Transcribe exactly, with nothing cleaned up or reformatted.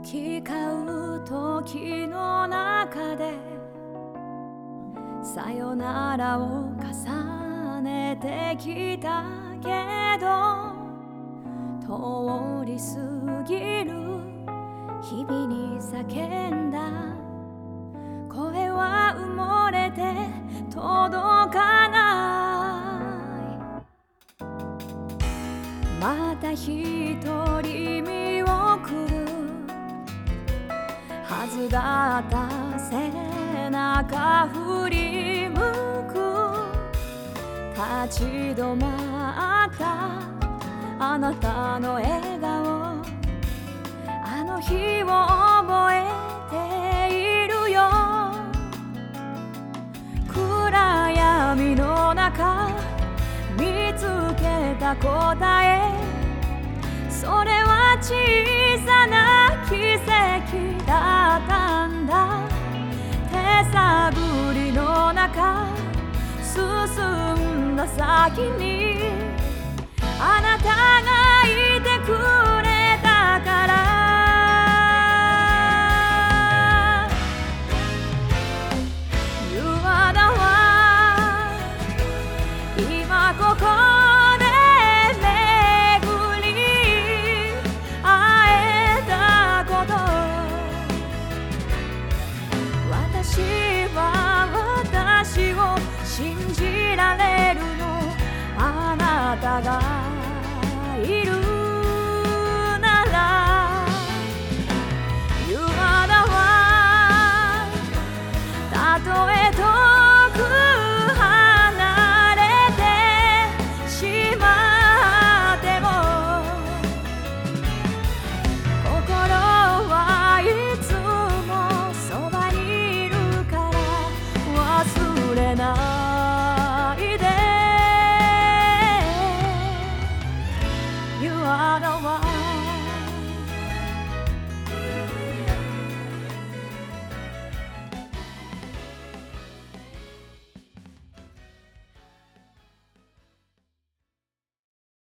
き交う時の中でさよならを重ねてきたけど、通り過ぎる日々に叫んだ声は埋もれて届かない。また一人見送るはずだった背中振り向く、立ち止まったあなたの笑顔、あの日を覚えているよ。暗闇の中見つけた答え、それは小さな奇跡だったんだ。手探りの中進んだ先にあなたがいてくれたから。You are the one 今ここで巡り会えたこと、私は私を信じられるの、あなたがいるなら。 You are the one たとえ遠く離れてしまっても、心はいつもそばにいるから忘れないで。You are the one